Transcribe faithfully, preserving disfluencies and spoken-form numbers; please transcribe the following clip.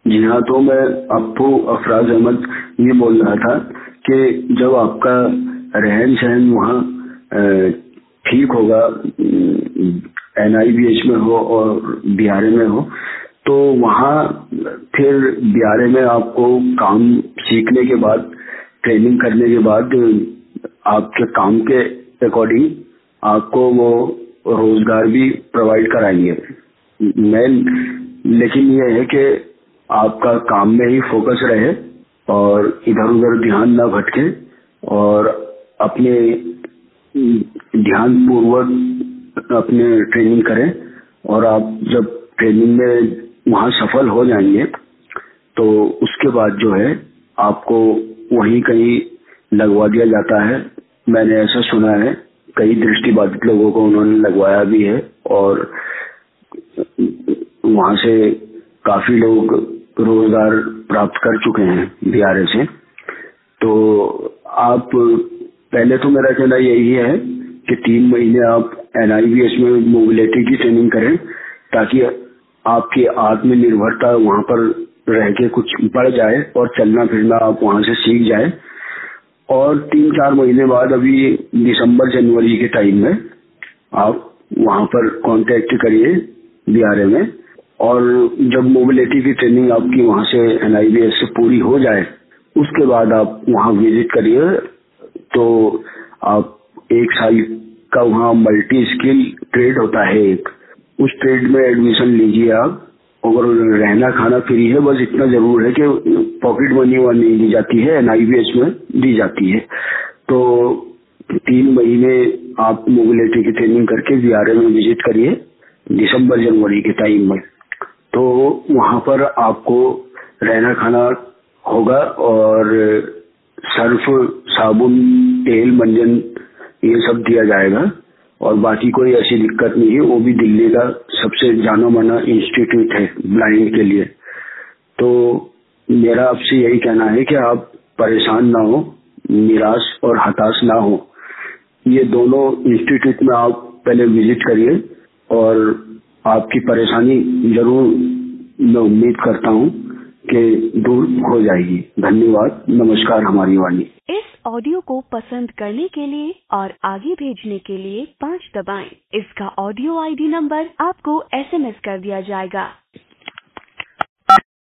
जी हाँ, तो मैं अप्पू अफराज अहमद ये बोल रहा था कि जब आपका रहन सहन वहाँ ठीक होगा, एन आई बी एच में हो और बी आर ए में हो, तो वहाँ फिर बी आर ए में आपको काम सीखने के बाद, ट्रेनिंग करने के बाद आपके काम के अकॉर्डिंग आपको वो रोजगार भी प्रोवाइड कराएंगे। मैं लेकिन ये है कि आपका काम में ही फोकस रहे और इधर उधर ध्यान ना भटके और अपने ध्यान पूर्वक अपने ट्रेनिंग करें। और आप जब ट्रेनिंग में वहाँ सफल हो जाएंगे तो उसके बाद जो है आपको वहीं कहीं लगवा दिया जाता है। मैंने ऐसा सुना है, कई दृष्टिबाधित लोगों को उन्होंने लगवाया भी है और वहाँ से काफी लोग रोजगार प्राप्त कर चुके हैं बी आर ए से। तो आप पहले तो मेरा कहना यही है कि तीन महीने आप एन आई बी एच में मोबिलिटी की ट्रेनिंग करें ताकि आपकी आत्मनिर्भरता वहाँ पर रह के कुछ बढ़ जाए और चलना फिरना आप वहाँ से सीख जाए। और तीन चार महीने बाद अभी दिसंबर जनवरी के टाइम में आप वहाँ पर कांटेक्ट करिए बी आर ए में, और जब मोबिलिटी की ट्रेनिंग आपकी वहाँ से एन आई बी एच से पूरी हो जाए उसके बाद आप वहाँ विजिट करिए। तो आप एक साल का वहाँ मल्टी स्किल ट्रेड होता है एक, उस ट्रेड में एडमिशन लीजिए आप। और रहना खाना फ्री है, बस इतना जरूर है कि पॉकेट मनी वहाँ नहीं दी जाती है, एन आई बी एच में दी जाती है। तो तीन महीने आप मोबिलिटी की ट्रेनिंग करके बी आर ए में विजिट करिए दिसंबर जनवरी के टाइम में। तो वहाँ पर आपको रहना खाना होगा और सर्फ, साबुन, तेल, मंजन ये सब दिया जाएगा और बाकी कोई ऐसी दिक्कत नहीं है। वो भी दिल्ली का सबसे जाना माना इंस्टीट्यूट है ब्लाइंड के लिए। तो मेरा आपसे यही कहना है कि आप परेशान ना हो, निराश और हताश ना हो। ये दोनों इंस्टीट्यूट में आप पहले विजिट करिए और आपकी परेशानी जरूर मैं उम्मीद करता हूँ कि दूर हो जाएगी। धन्यवाद, नमस्कार। हमारी वाणी। इस ऑडियो को पसंद करने के लिए और आगे भेजने के लिए पाँच दबाएं। इसका ऑडियो आई डी नंबर आपको एस एम एस कर दिया जाएगा।